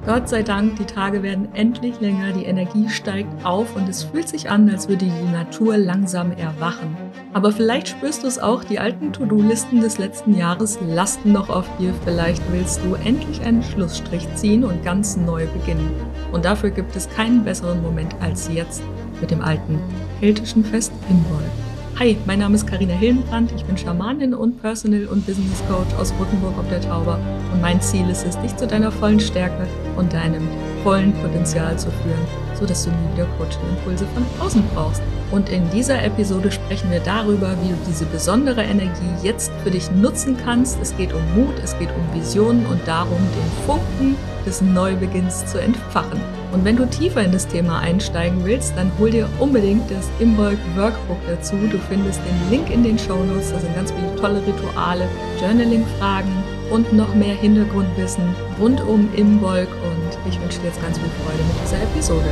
Gott sei Dank, die Tage werden endlich länger, die Energie steigt auf und es fühlt sich an, als würde die Natur langsam erwachen. Aber vielleicht spürst du es auch, die alten To-Do-Listen des letzten Jahres lasten noch auf dir. Vielleicht willst du endlich einen Schlussstrich ziehen und ganz neu beginnen. Und dafür gibt es keinen besseren Moment als jetzt mit dem alten keltischen Fest Imbolc. Hi, mein Name ist Carina Hillenbrand, ich bin Schamanin und Personal- und Business Coach aus Rottenburg ob der Tauber und mein Ziel ist es, dich zu deiner vollen Stärke und deinem vollen Potenzial zu führen, sodass du nie wieder Coaching-Impulse von außen brauchst. Und in dieser Episode sprechen wir darüber, wie du diese besondere Energie jetzt für dich nutzen kannst. Es geht um Mut, es geht um Visionen und darum, den Funken des Neubeginns zu entfachen. Und wenn du tiefer in das Thema einsteigen willst, dann hol dir unbedingt das Imbolc Workbook dazu. Du findest den Link in den Shownotes. Da sind ganz viele tolle Rituale, Journaling-Fragen und noch mehr Hintergrundwissen rund um Imbolc. Und ich wünsche dir jetzt ganz viel Freude mit dieser Episode.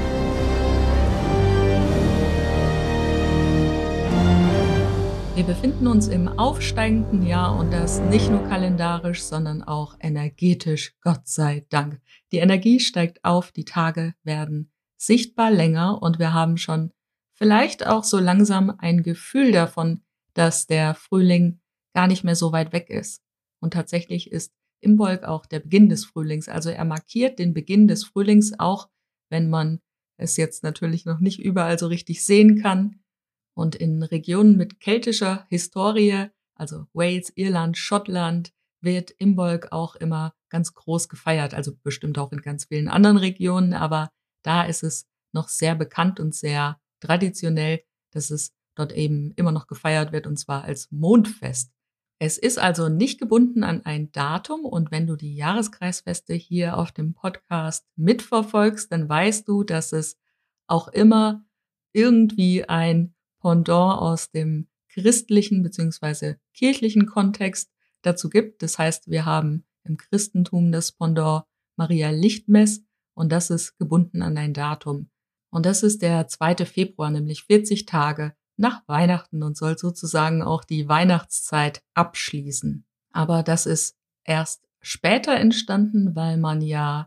Wir befinden uns im aufsteigenden Jahr und das nicht nur kalendarisch, sondern auch energetisch, Gott sei Dank. Die Energie steigt auf, die Tage werden sichtbar länger und wir haben schon vielleicht auch so langsam ein Gefühl davon, dass der Frühling gar nicht mehr so weit weg ist. Und tatsächlich ist Imbolc auch der Beginn des Frühlings. Also er markiert den Beginn des Frühlings, auch wenn man es jetzt natürlich noch nicht überall so richtig sehen kann. Und in Regionen mit keltischer Historie, also Wales, Irland, Schottland, wird Imbolc auch immer ganz groß gefeiert. Also bestimmt auch in ganz vielen anderen Regionen, aber da ist es noch sehr bekannt und sehr traditionell, dass es dort eben immer noch gefeiert wird, und zwar als Mondfest. Es ist also nicht gebunden an ein Datum, und wenn du die Jahreskreisfeste hier auf dem Podcast mitverfolgst, dann weißt du, dass es auch immer irgendwie ein Pendant aus dem christlichen bzw. kirchlichen Kontext dazu gibt. Das heißt, wir haben im Christentum das Pendant Maria Lichtmess und das ist gebunden an ein Datum. Und das ist der 2. Februar, nämlich 40 Tage nach Weihnachten und soll sozusagen auch die Weihnachtszeit abschließen. Aber das ist erst später entstanden, weil man ja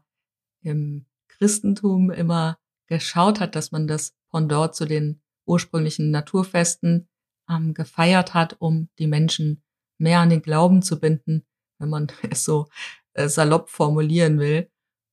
im Christentum immer geschaut hat, dass man das Pendant zu den ursprünglichen Naturfesten gefeiert hat, um die Menschen mehr an den Glauben zu binden, wenn man es so salopp formulieren will.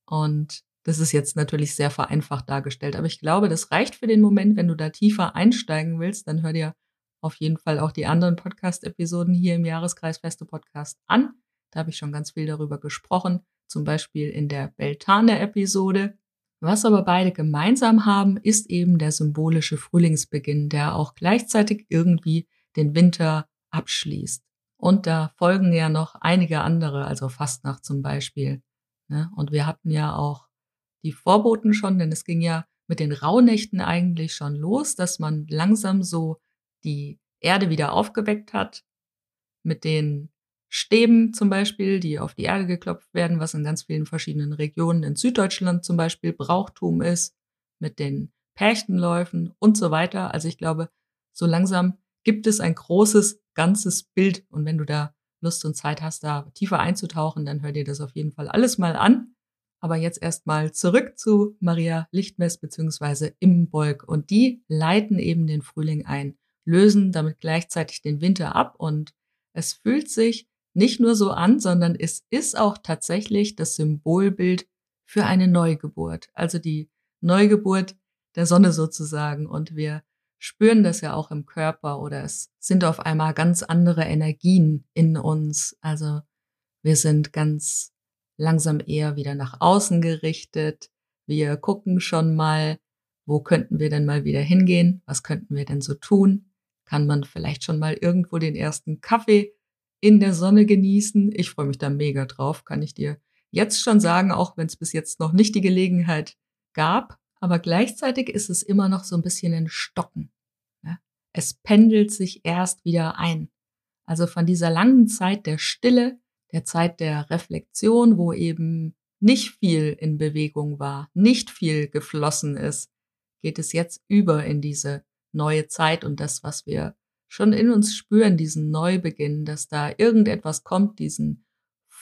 Und das ist jetzt natürlich sehr vereinfacht dargestellt. Aber ich glaube, das reicht für den Moment. Wenn du da tiefer einsteigen willst, dann hör dir auf jeden Fall auch die anderen Podcast-Episoden hier im Jahreskreisfeste-Podcast an. Da habe ich schon ganz viel darüber gesprochen, zum Beispiel in der Beltane-Episode. Was aber beide gemeinsam haben, ist eben der symbolische Frühlingsbeginn, der auch gleichzeitig irgendwie den Winter abschließt. Und da folgen ja noch einige andere, also Fastnacht zum Beispiel. Ne? Und wir hatten ja auch die Vorboten schon, denn es ging ja mit den Rauhnächten eigentlich schon los, dass man langsam so die Erde wieder aufgeweckt hat, mit den Stäben zum Beispiel, die auf die Erde geklopft werden, was in ganz vielen verschiedenen Regionen in Süddeutschland zum Beispiel Brauchtum ist, mit den Perchtenläufen und so weiter. Also ich glaube, so langsam gibt es ein großes, ganzes Bild. Und wenn du da Lust und Zeit hast, da tiefer einzutauchen, dann hör dir das auf jeden Fall alles mal an. Aber jetzt erstmal zurück zu Maria Lichtmess bzw. Imbolc. Und die leiten eben den Frühling ein, lösen damit gleichzeitig den Winter ab. Und es fühlt sich nicht nur so an, sondern es ist auch tatsächlich das Symbolbild für eine Neugeburt. Also die Neugeburt der Sonne sozusagen. Und wir spüren das ja auch im Körper, oder es sind auf einmal ganz andere Energien in uns. Also wir sind ganz langsam eher wieder nach außen gerichtet. Wir gucken schon mal, wo könnten wir denn mal wieder hingehen? Was könnten wir denn so tun? Kann man vielleicht schon mal irgendwo den ersten Kaffee in der Sonne genießen? Ich freue mich da mega drauf, kann ich dir jetzt schon sagen, auch wenn es bis jetzt noch nicht die Gelegenheit gab. Aber gleichzeitig ist es immer noch so ein bisschen ein Stocken. Ja? Es pendelt sich erst wieder ein. Also von dieser langen Zeit der Stille, der Zeit der Reflexion, wo eben nicht viel in Bewegung war, nicht viel geflossen ist, geht es jetzt über in diese neue Zeit und das, was wir schon in uns spüren, diesen Neubeginn, dass da irgendetwas kommt, diesen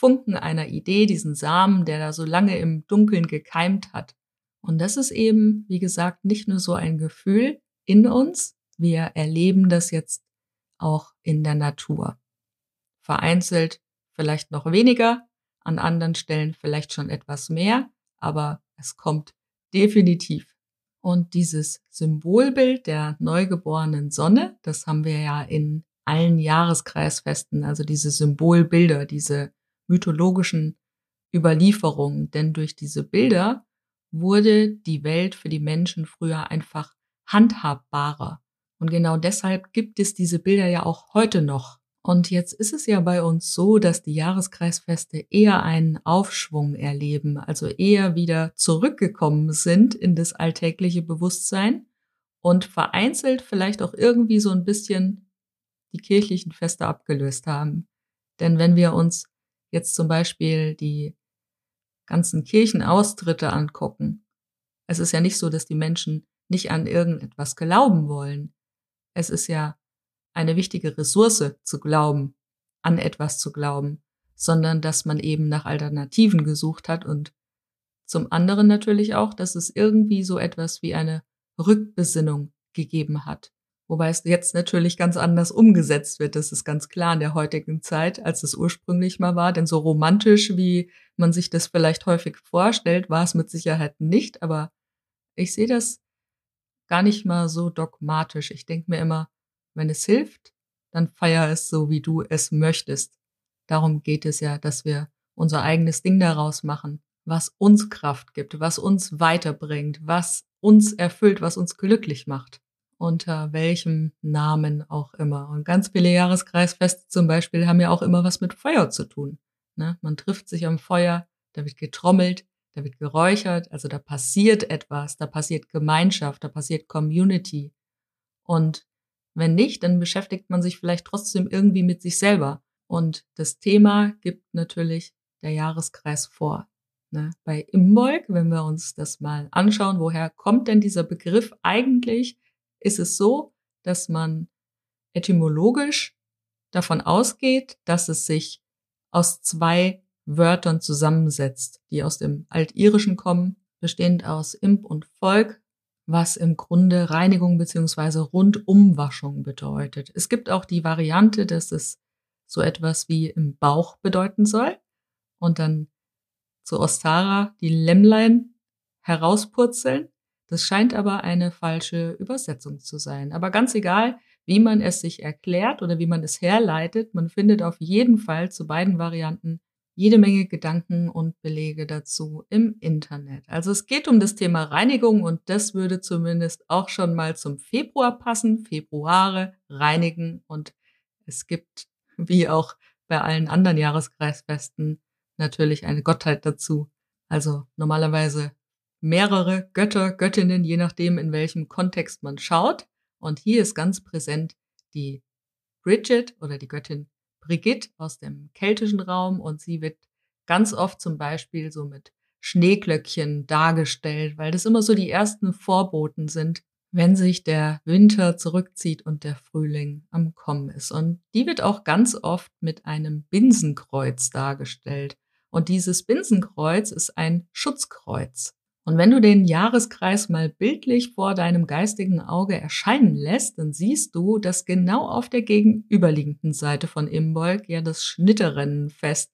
Funken einer Idee, diesen Samen, der da so lange im Dunkeln gekeimt hat. Und das ist eben, wie gesagt, nicht nur so ein Gefühl in uns, wir erleben das jetzt auch in der Natur. Vereinzelt vielleicht noch weniger, an anderen Stellen vielleicht schon etwas mehr, aber es kommt definitiv. Und dieses Symbolbild der neugeborenen Sonne, das haben wir ja in allen Jahreskreisfesten, also diese Symbolbilder, diese mythologischen Überlieferungen. Denn durch diese Bilder wurde die Welt für die Menschen früher einfach handhabbarer. Und genau deshalb gibt es diese Bilder ja auch heute noch. Und jetzt ist es ja bei uns so, dass die Jahreskreisfeste eher einen Aufschwung erleben, also eher wieder zurückgekommen sind in das alltägliche Bewusstsein und vereinzelt vielleicht auch irgendwie so ein bisschen die kirchlichen Feste abgelöst haben. Denn wenn wir uns jetzt zum Beispiel die ganzen Kirchenaustritte angucken, es ist ja nicht so, dass die Menschen nicht an irgendetwas glauben wollen. Es ist ja eine wichtige Ressource zu glauben, an etwas zu glauben, sondern dass man eben nach Alternativen gesucht hat und zum anderen natürlich auch, dass es irgendwie so etwas wie eine Rückbesinnung gegeben hat. Wobei es jetzt natürlich ganz anders umgesetzt wird, das ist ganz klar in der heutigen Zeit, als es ursprünglich mal war, denn so romantisch, wie man sich das vielleicht häufig vorstellt, war es mit Sicherheit nicht, aber ich sehe das gar nicht mal so dogmatisch. Ich denke mir immer, wenn es hilft, dann feier es so, wie du es möchtest. Darum geht es ja, dass wir unser eigenes Ding daraus machen, was uns Kraft gibt, was uns weiterbringt, was uns erfüllt, was uns glücklich macht. Unter welchem Namen auch immer. Und ganz viele Jahreskreisfeste zum Beispiel haben ja auch immer was mit Feuer zu tun. Ne? Man trifft sich am Feuer, da wird getrommelt, da wird geräuchert, also da passiert etwas, da passiert Gemeinschaft, da passiert Community. Und wenn nicht, dann beschäftigt man sich vielleicht trotzdem irgendwie mit sich selber. Und das Thema gibt natürlich der Jahreskreis vor. Ne? Bei Imbolc, wenn wir uns das mal anschauen, woher kommt denn dieser Begriff eigentlich, ist es so, dass man etymologisch davon ausgeht, dass es sich aus zwei Wörtern zusammensetzt, die aus dem Altirischen kommen, bestehend aus Imp und Volk, was im Grunde Reinigung bzw. Rundumwaschung bedeutet. Es gibt auch die Variante, dass es so etwas wie im Bauch bedeuten soll und dann zu Ostara die Lämmlein herauspurzeln. Das scheint aber eine falsche Übersetzung zu sein. Aber ganz egal, wie man es sich erklärt oder wie man es herleitet, man findet auf jeden Fall zu beiden Varianten jede Menge Gedanken und Belege dazu im Internet. Also es geht um das Thema Reinigung und das würde zumindest auch schon mal zum Februar passen. Februare, reinigen und es gibt, wie auch bei allen anderen Jahreskreisfesten, natürlich eine Gottheit dazu. Also normalerweise mehrere Götter, Göttinnen, je nachdem, in welchem Kontext man schaut. Und hier ist ganz präsent die Bridget oder die Göttin Brigitte aus dem keltischen Raum und sie wird ganz oft zum Beispiel so mit Schneeglöckchen dargestellt, weil das immer so die ersten Vorboten sind, wenn sich der Winter zurückzieht und der Frühling am Kommen ist. Und die wird auch ganz oft mit einem Binsenkreuz dargestellt. Und dieses Binsenkreuz ist ein Schutzkreuz. Und wenn du den Jahreskreis mal bildlich vor deinem geistigen Auge erscheinen lässt, dann siehst du, dass genau auf der gegenüberliegenden Seite von Imbolc ja das Schnitterinnenfest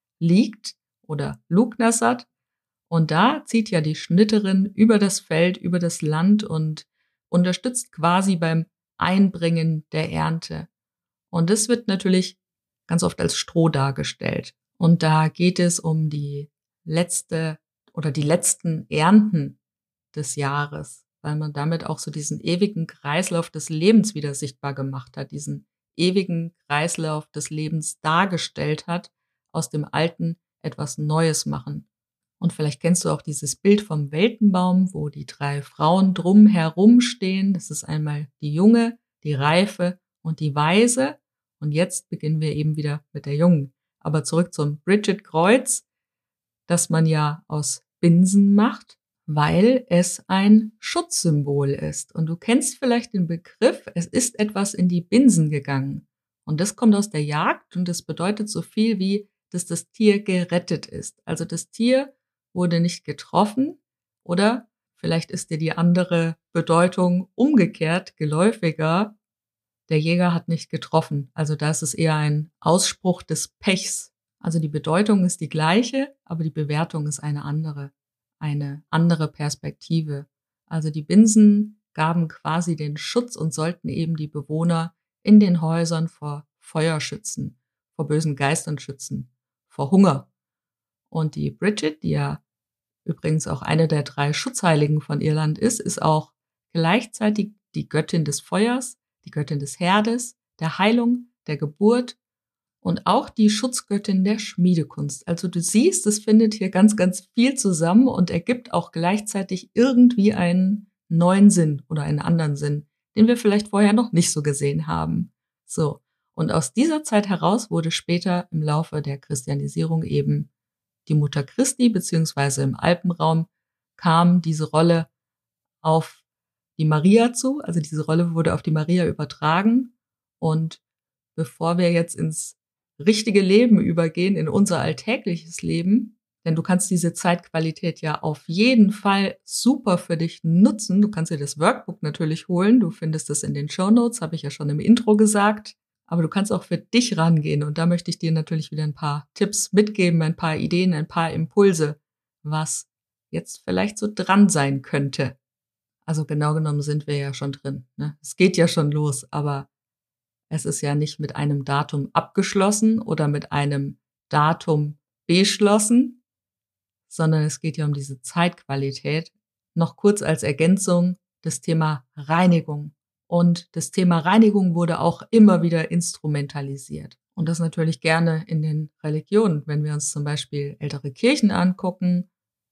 liegt oder Lugnasad. Und da zieht ja die Schnitterin über das Feld, über das Land und unterstützt quasi beim Einbringen der Ernte. Und das wird natürlich ganz oft als Stroh dargestellt. Und da geht es um die letzte oder die letzten Ernten des Jahres, weil man damit auch so diesen ewigen Kreislauf des Lebens wieder sichtbar gemacht hat, diesen ewigen Kreislauf des Lebens dargestellt hat, aus dem Alten etwas Neues machen. Und vielleicht kennst du auch dieses Bild vom Weltenbaum, wo die 3 Frauen drum herum stehen. Das ist einmal die Junge, die Reife und die Weise. Und jetzt beginnen wir eben wieder mit der Jungen. Aber zurück zum Bridget-Kreuz, das man ja aus Binsen macht, weil es ein Schutzsymbol ist. Und du kennst vielleicht den Begriff, es ist etwas in die Binsen gegangen. Und das kommt aus der Jagd und das bedeutet so viel wie, dass das Tier gerettet ist. Also das Tier wurde nicht getroffen oder vielleicht ist dir die andere Bedeutung umgekehrt, geläufiger. Der Jäger hat nicht getroffen. Also da ist es eher ein Ausspruch des Pechs. Also die Bedeutung ist die gleiche, aber die Bewertung ist eine andere Perspektive. Also die Binsen gaben quasi den Schutz und sollten eben die Bewohner in den Häusern vor Feuer schützen, vor bösen Geistern schützen, vor Hunger. Und die Bridget, die ja übrigens auch eine der 3 Schutzheiligen von Irland ist auch gleichzeitig die Göttin des Feuers, die Göttin des Herdes, der Heilung, der Geburt und auch die Schutzgöttin der Schmiedekunst. Also du siehst, es findet hier ganz, ganz viel zusammen und ergibt auch gleichzeitig irgendwie einen neuen Sinn oder einen anderen Sinn, den wir vielleicht vorher noch nicht so gesehen haben. So. Und aus dieser Zeit heraus wurde später im Laufe der Christianisierung eben die Mutter Christi, beziehungsweise im Alpenraum kam diese Rolle auf die Maria zu. Also diese Rolle wurde auf die Maria übertragen. Und bevor wir jetzt ins richtige Leben übergehen, in unser alltägliches Leben, denn du kannst diese Zeitqualität ja auf jeden Fall super für dich nutzen. Du kannst dir das Workbook natürlich holen. Du findest es in den Shownotes, habe ich ja schon im Intro gesagt. Aber du kannst auch für dich rangehen. Und da möchte ich dir natürlich wieder ein paar Tipps mitgeben, ein paar Ideen, ein paar Impulse, was jetzt vielleicht so dran sein könnte. Also genau genommen sind wir ja schon drin, ne? Es geht ja schon los, aber es ist ja nicht mit einem Datum abgeschlossen oder mit einem Datum beschlossen, sondern es geht ja um diese Zeitqualität. Noch kurz als Ergänzung das Thema Reinigung. Und das Thema Reinigung wurde auch immer wieder instrumentalisiert. Und das natürlich gerne in den Religionen. Wenn wir uns zum Beispiel ältere Kirchen angucken,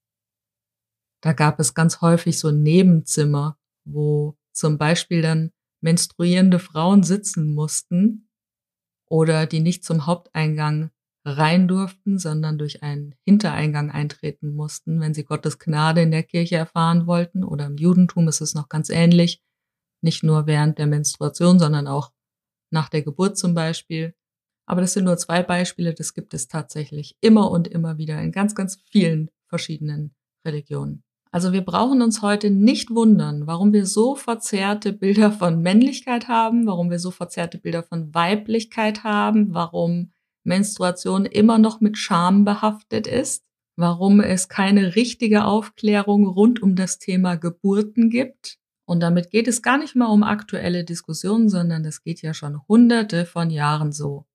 da gab es ganz häufig so Nebenzimmer, wo zum Beispiel dann menstruierende Frauen sitzen mussten oder die nicht zum Haupteingang rein durften, sondern durch einen Hintereingang eintreten mussten, wenn sie Gottes Gnade in der Kirche erfahren wollten. Oder im Judentum ist es noch ganz ähnlich. Nicht nur während der Menstruation, sondern auch nach der Geburt zum Beispiel. Aber das sind nur 2 Beispiele, das gibt es tatsächlich immer und immer wieder in ganz, ganz vielen verschiedenen Religionen. Also wir brauchen uns heute nicht wundern, warum wir so verzerrte Bilder von Männlichkeit haben, warum wir so verzerrte Bilder von Weiblichkeit haben, warum Menstruation immer noch mit Scham behaftet ist, warum es keine richtige Aufklärung rund um das Thema Geburten gibt. Und damit geht es gar nicht mal um aktuelle Diskussionen, sondern das geht ja schon Hunderte von Jahren so.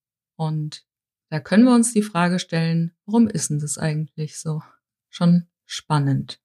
Und da können wir uns die Frage stellen, warum ist denn das eigentlich so? Schon spannend.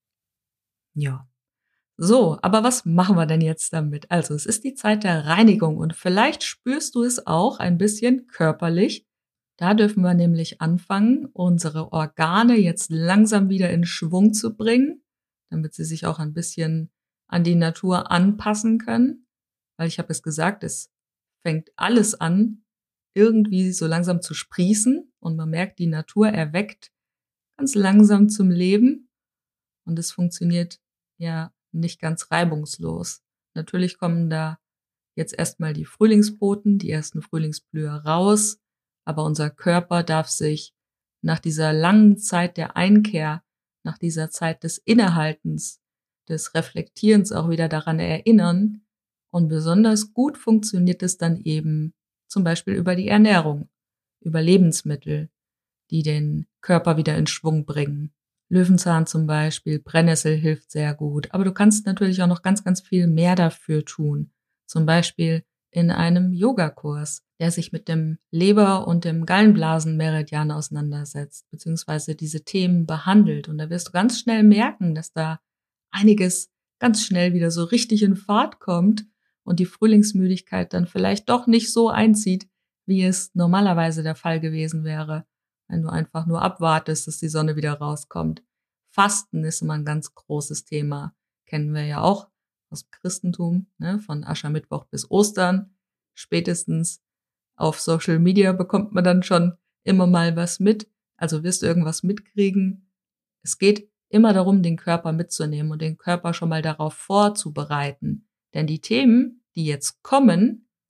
Ja. So, aber was machen wir denn jetzt damit? Also, es ist die Zeit der Reinigung und vielleicht spürst du es auch ein bisschen körperlich. Da dürfen wir nämlich anfangen, unsere Organe jetzt langsam wieder in Schwung zu bringen, damit sie sich auch ein bisschen an die Natur anpassen können. Weil ich habe es gesagt, es fängt alles an, irgendwie so langsam zu sprießen und man merkt, die Natur erweckt ganz langsam zum Leben und es funktioniert ja nicht ganz reibungslos. Natürlich kommen da jetzt erstmal die Frühlingsboten, die ersten Frühlingsblüher raus, aber unser Körper darf sich nach dieser langen Zeit der Einkehr, nach dieser Zeit des Innehaltens, des Reflektierens auch wieder daran erinnern. Und besonders gut funktioniert es dann eben zum Beispiel über die Ernährung, über Lebensmittel, die den Körper wieder in Schwung bringen. Löwenzahn zum Beispiel, Brennnessel hilft sehr gut. Aber du kannst natürlich auch noch ganz, ganz viel mehr dafür tun. Zum Beispiel in einem Yogakurs, der sich mit dem Leber- und dem Gallenblasenmeridian auseinandersetzt, beziehungsweise diese Themen behandelt. Und da wirst du ganz schnell merken, dass da einiges ganz schnell wieder so richtig in Fahrt kommt und die Frühlingsmüdigkeit dann vielleicht doch nicht so einzieht, wie es normalerweise der Fall gewesen wäre, wenn du einfach nur abwartest, dass die Sonne wieder rauskommt. Fasten ist immer ein ganz großes Thema. Kennen wir ja auch aus dem Christentum, ne? Von Aschermittwoch bis Ostern. Spätestens auf Social Media bekommt man dann schon immer mal was mit. Also wirst du irgendwas mitkriegen. Es geht immer darum, den Körper mitzunehmen und den Körper schon mal darauf vorzubereiten. Denn die Themen, die jetzt kommen,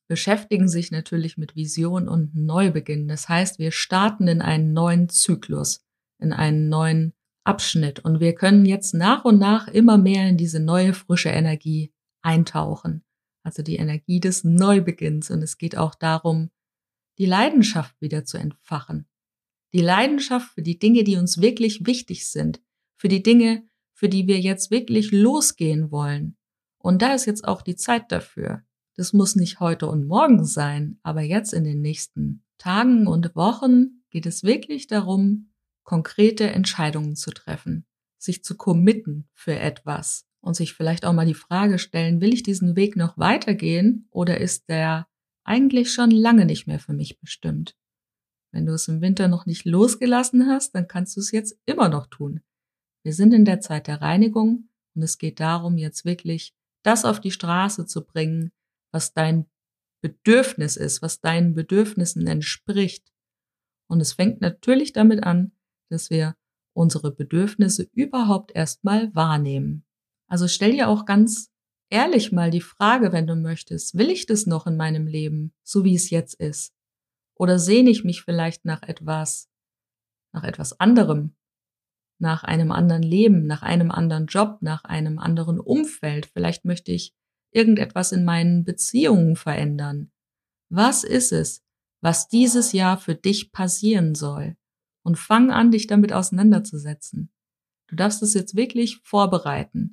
beschäftigen sich natürlich mit Vision und Neubeginn. Das heißt, wir starten in einen neuen Zyklus, in einen neuen Abschnitt und wir können jetzt nach und nach immer mehr in diese neue, frische Energie eintauchen. Also die Energie des Neubeginns. Und es geht auch darum, die Leidenschaft wieder zu entfachen. Die Leidenschaft für die Dinge, die uns wirklich wichtig sind. Für die Dinge, für die wir jetzt wirklich losgehen wollen. Und da ist jetzt auch die Zeit dafür. Das muss nicht heute und morgen sein, aber jetzt in den nächsten Tagen und Wochen geht es wirklich darum, konkrete Entscheidungen zu treffen, sich zu committen für etwas und sich vielleicht auch mal die Frage stellen, will ich diesen Weg noch weitergehen oder ist der eigentlich schon lange nicht mehr für mich bestimmt? Wenn du es im Winter noch nicht losgelassen hast, dann kannst du es jetzt immer noch tun. Wir sind in der Zeit der Reinigung und es geht darum, jetzt wirklich das auf die Straße zu bringen, was dein Bedürfnis ist, was deinen Bedürfnissen entspricht. Und es fängt natürlich damit an, dass wir unsere Bedürfnisse überhaupt erstmal wahrnehmen. Also stell dir auch ganz ehrlich mal die Frage, wenn du möchtest, will ich das noch in meinem Leben, so wie es jetzt ist? Oder sehne ich mich vielleicht nach etwas anderem, nach einem anderen Leben, nach einem anderen Job, nach einem anderen Umfeld? Vielleicht möchte ich irgendetwas in meinen Beziehungen verändern. Was ist es, was dieses Jahr für dich passieren soll? Und fang an, dich damit auseinanderzusetzen. Du darfst es jetzt wirklich vorbereiten.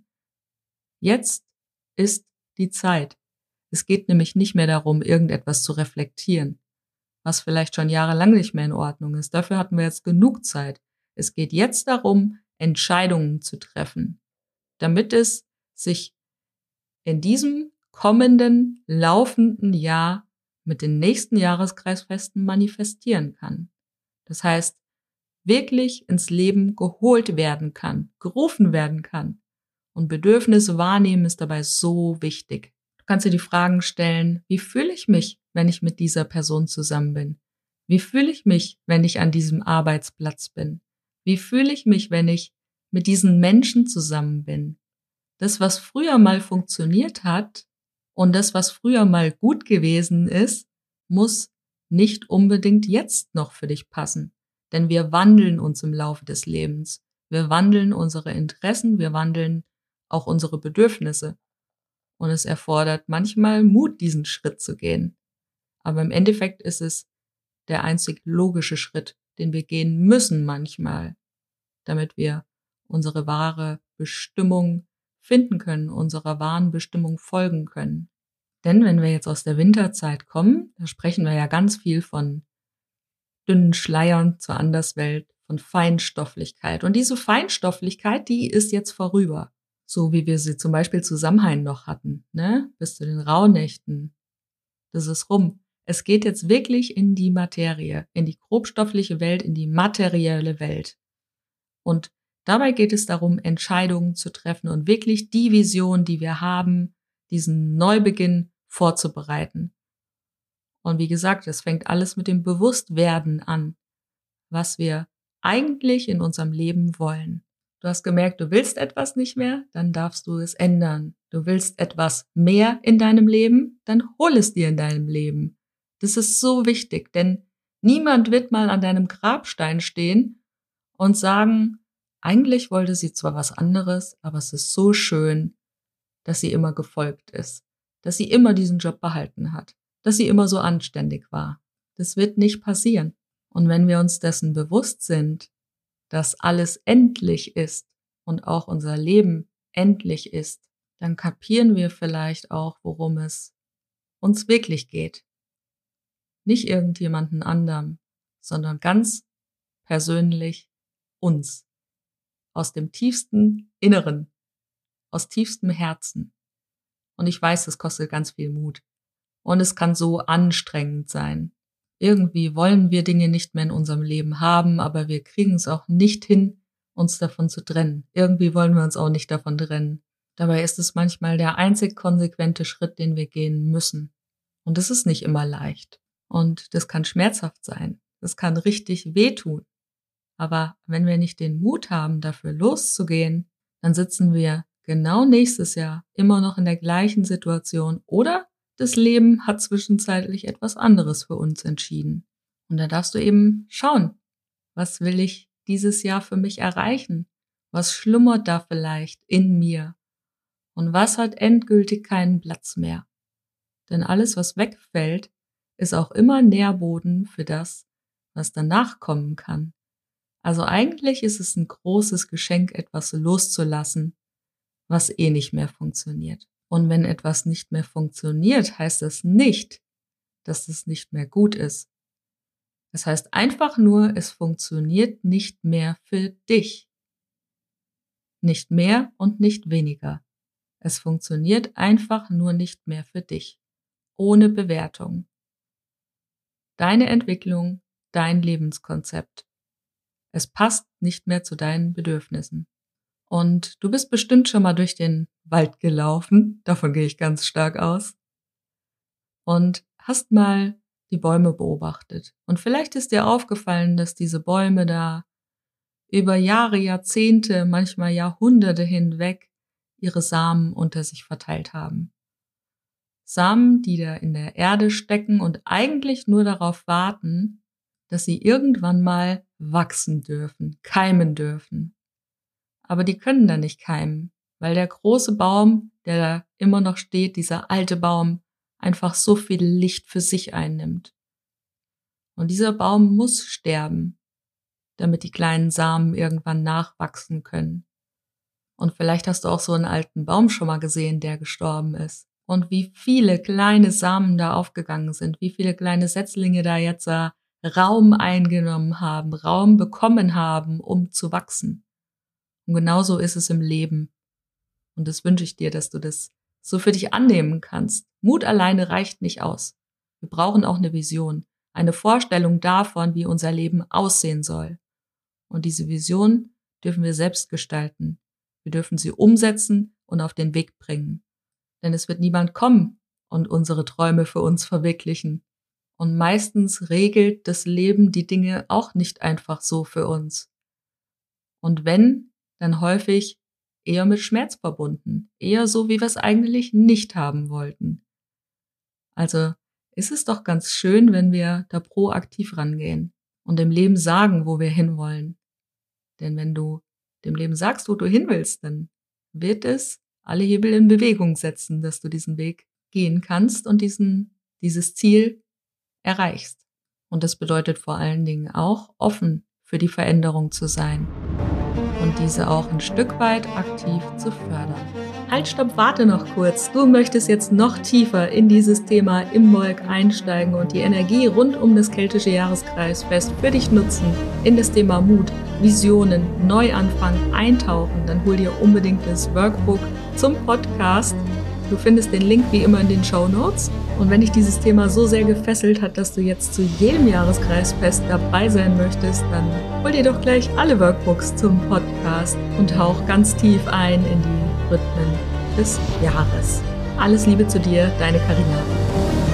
Jetzt ist die Zeit. Es geht nämlich nicht mehr darum, irgendetwas zu reflektieren, was vielleicht schon jahrelang nicht mehr in Ordnung ist. Dafür hatten wir jetzt genug Zeit. Es geht jetzt darum, Entscheidungen zu treffen, damit es sich in diesem kommenden, laufenden Jahr mit den nächsten Jahreskreisfesten manifestieren kann. Das heißt, wirklich ins Leben geholt werden kann, gerufen werden kann. Und Bedürfnisse wahrnehmen ist dabei so wichtig. Du kannst dir die Fragen stellen, wie fühle ich mich, wenn ich mit dieser Person zusammen bin? Wie fühle ich mich, wenn ich an diesem Arbeitsplatz bin? Wie fühle ich mich, wenn ich mit diesen Menschen zusammen bin? Das, was früher mal funktioniert hat und das, was früher mal gut gewesen ist, muss nicht unbedingt jetzt noch für dich passen. Denn wir wandeln uns im Laufe des Lebens. Wir wandeln unsere Interessen, wir wandeln auch unsere Bedürfnisse. Und es erfordert manchmal Mut, diesen Schritt zu gehen. Aber im Endeffekt ist es der einzig logische Schritt, den wir gehen müssen manchmal, damit wir unsere wahre Bestimmung finden können, unserer wahren Bestimmung folgen können. Denn wenn wir jetzt aus der Winterzeit kommen, da sprechen wir ja ganz viel von dünnen Schleiern zur Anderswelt, von Feinstofflichkeit. Und diese Feinstofflichkeit, die ist jetzt vorüber. So wie wir sie zum Beispiel zu Samhain noch hatten, ne? Bis zu den Rauhnächten. Das ist rum. Es geht jetzt wirklich in die Materie, in die grobstoffliche Welt, in die materielle Welt. Und dabei geht es darum, Entscheidungen zu treffen und wirklich die Vision, die wir haben, diesen Neubeginn vorzubereiten. Und wie gesagt, es fängt alles mit dem Bewusstwerden an, was wir eigentlich in unserem Leben wollen. Du hast gemerkt, du willst etwas nicht mehr, dann darfst du es ändern. Du willst etwas mehr in deinem Leben, dann hol es dir in deinem Leben. Das ist so wichtig, denn niemand wird mal an deinem Grabstein stehen und sagen, eigentlich wollte sie zwar was anderes, aber es ist so schön, dass sie immer gefolgt ist, dass sie immer diesen Job behalten hat, dass sie immer so anständig war. Das wird nicht passieren. Und wenn wir uns dessen bewusst sind, dass alles endlich ist und auch unser Leben endlich ist, dann kapieren wir vielleicht auch, worum es uns wirklich geht. Nicht irgendjemanden anderem, sondern ganz persönlich uns. Aus dem tiefsten Inneren, aus tiefstem Herzen. Und ich weiß, es kostet ganz viel Mut. Und es kann so anstrengend sein. Irgendwie wollen wir Dinge nicht mehr in unserem Leben haben, aber wir kriegen es auch nicht hin, uns davon zu trennen. Irgendwie wollen wir uns auch nicht davon trennen. Dabei ist es manchmal der einzig konsequente Schritt, den wir gehen müssen. Und es ist nicht immer leicht. Und das kann schmerzhaft sein. Das kann richtig wehtun. Aber wenn wir nicht den Mut haben, dafür loszugehen, dann sitzen wir genau nächstes Jahr immer noch in der gleichen Situation oder das Leben hat zwischenzeitlich etwas anderes für uns entschieden. Und da darfst du eben schauen, was will ich dieses Jahr für mich erreichen? Was schlummert da vielleicht in mir? Und was hat endgültig keinen Platz mehr? Denn alles, was wegfällt, ist auch immer Nährboden für das, was danach kommen kann. Also eigentlich ist es ein großes Geschenk, etwas loszulassen, was eh nicht mehr funktioniert. Und wenn etwas nicht mehr funktioniert, heißt das nicht, dass es nicht mehr gut ist. Das heißt einfach nur, es funktioniert nicht mehr für dich. Nicht mehr und nicht weniger. Es funktioniert einfach nur nicht mehr für dich. Ohne Bewertung. Deine Entwicklung, dein Lebenskonzept. Es passt nicht mehr zu deinen Bedürfnissen. Und du bist bestimmt schon mal durch den Wald gelaufen, davon gehe ich ganz stark aus, und hast mal die Bäume beobachtet. Und vielleicht ist dir aufgefallen, dass diese Bäume da über Jahre, Jahrzehnte, manchmal Jahrhunderte hinweg ihre Samen unter sich verteilt haben. Samen, die da in der Erde stecken und eigentlich nur darauf warten, dass sie irgendwann mal wachsen dürfen, keimen dürfen. Aber die können da nicht keimen, weil der große Baum, der da immer noch steht, dieser alte Baum, einfach so viel Licht für sich einnimmt. Und dieser Baum muss sterben, damit die kleinen Samen irgendwann nachwachsen können. Und vielleicht hast du auch so einen alten Baum schon mal gesehen, der gestorben ist. Und wie viele kleine Samen da aufgegangen sind, wie viele kleine Setzlinge da jetzt Raum eingenommen haben, Raum bekommen haben, um zu wachsen. Und genauso ist es im Leben. Und das wünsche ich dir, dass du das so für dich annehmen kannst. Mut alleine reicht nicht aus. Wir brauchen auch eine Vision, eine Vorstellung davon, wie unser Leben aussehen soll. Und diese Vision dürfen wir selbst gestalten. Wir dürfen sie umsetzen und auf den Weg bringen. Denn es wird niemand kommen und unsere Träume für uns verwirklichen. Und meistens regelt das Leben die Dinge auch nicht einfach so für uns. Und wenn, dann häufig eher mit Schmerz verbunden, eher so, wie wir es eigentlich nicht haben wollten. Also ist es doch ganz schön, wenn wir da proaktiv rangehen und dem Leben sagen, wo wir hinwollen. Denn wenn du dem Leben sagst, wo du hin willst, dann wird es alle Hebel in Bewegung setzen, dass du diesen Weg gehen kannst und dieses Ziel erreichst. Und das bedeutet vor allen Dingen auch, offen für die Veränderung zu sein und diese auch ein Stück weit aktiv zu fördern. Halt, stopp, warte noch kurz. Du möchtest jetzt noch tiefer in dieses Thema Imbolc einsteigen und die Energie rund um das keltische Jahreskreisfest für dich nutzen, in das Thema Mut, Visionen, Neuanfang eintauchen, dann hol dir unbedingt das Workbook zum Podcast. Du findest den Link wie immer in den Shownotes. Und wenn dich dieses Thema so sehr gefesselt hat, dass du jetzt zu jedem Jahreskreisfest dabei sein möchtest, dann hol dir doch gleich alle Workbooks zum Podcast und tauch ganz tief ein in die Rhythmen des Jahres. Alles Liebe zu dir, deine Carina.